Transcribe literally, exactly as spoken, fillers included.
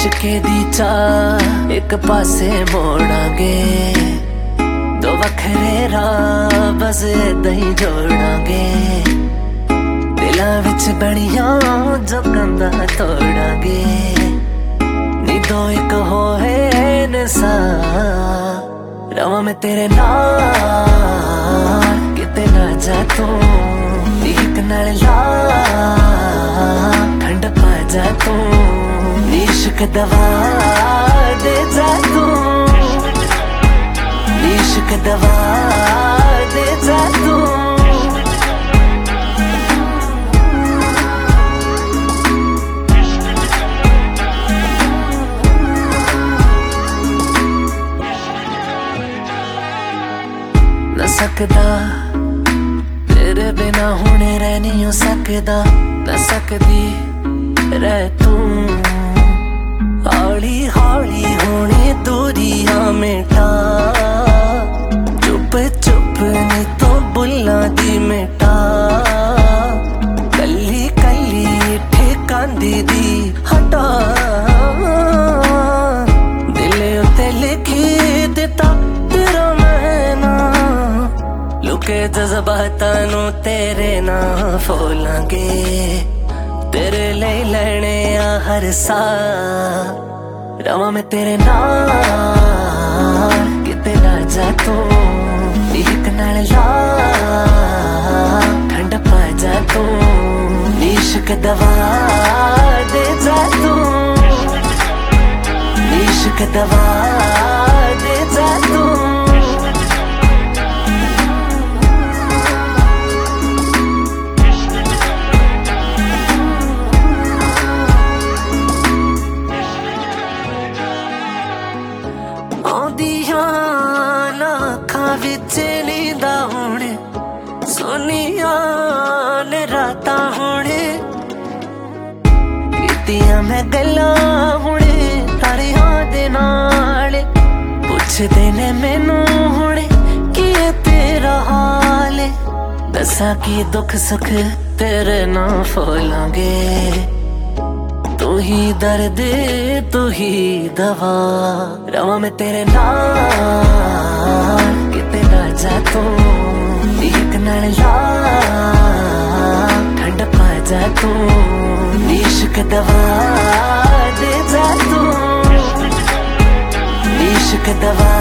इश्के दी चाह एक पासे मोड़ांगे, दो वखरे राह बस इदां ही जोड़ांगे। दिलां विच बणियां जो कंधां तोड़ांगे, नी दो एक होए नसा रवां मैं तेरे नाल किते ना जा तू। इक नाल ला ठंड पा जा तू, इश्क दवा दे जा तू, इश्क दवा दे जा तू। न सकदा तेरे बिना हुणे रह नहीं हो सकदा, न सकदी रह तू। हौली हौली होनी दूरियां मिटा, चुप चुप नी तो बुल्लां दी मिटा। कली कली ठिकांदी दी हटा, दिले उत्ते लिखी दिता तेरा मैना। लुके जज्बातां नू तेरे ना फोलांगे, तेरे ले लेने आ हर सा रवां मैं तेरे नाल किते ना जा तू। इक नाल ला ठंड पा जा तू, इश्क दवा दे जा तू, इश्क दवा दे जा तू। अखां विच नींदा हुणे सोनिया ने रातां हुणे, कीतियां मैं गल्लां हुणे तारियां दे नाल। पुछदे ने मैनू हुणे की तेरा हाल, दसां की दुख सुख तेरे नाल फोलांगे। तू ही दर्द तू ही दवा रवां मैं तेरे नाल किते ना जा तू। इक नाल ला ठंड पा जा तू, इश्क दवा दे जा तू, इश्क दवा